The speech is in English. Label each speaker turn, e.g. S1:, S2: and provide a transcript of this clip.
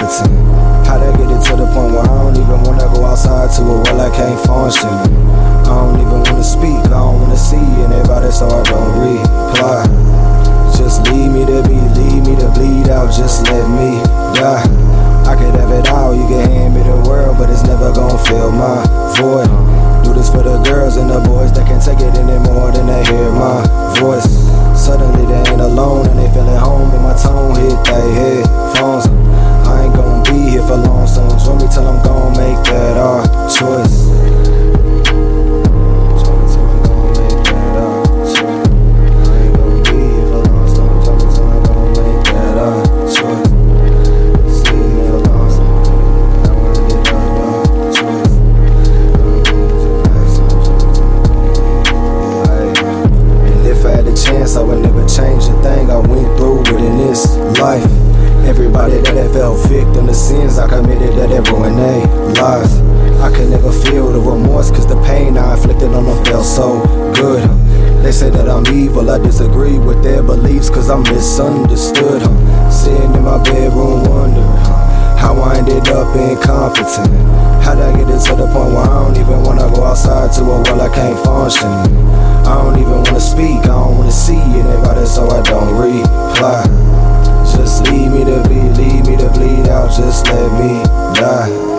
S1: incompetent. How'd I get it to the point where I don't even wanna go outside to a well I can't function? I don't even wanna speak, I don't wanna see anybody, so I don't reply. Just leave me to be, leave me to bleed out, just let me die. I could have it all, you can hand me the world, but it's never gonna fill my void. Do this for the girls and the boys that can't take it anymore than they hear my voice. Suddenly they ain't alone and they feel at home, and my tone hit they headphones. I ain't gonna be here for long, so enjoy me till I'm gonna make that our choice. I would never change a thing I went through within this life. Everybody that fell victim to sins I committed that ruined their lives. I could never feel the remorse, cause the pain I inflicted on them felt so good. They say that I'm evil, I disagree with their beliefs, cause I'm misunderstood. Sitting in my bedroom wondering how I ended up incompetent. How'd I get it to the point where I don't even wanna go outside to a well I can't function? I don't even wanna speak, I don't wanna see anybody, so I don't reply. Just leave me to be, leave me to bleed out, just let me die.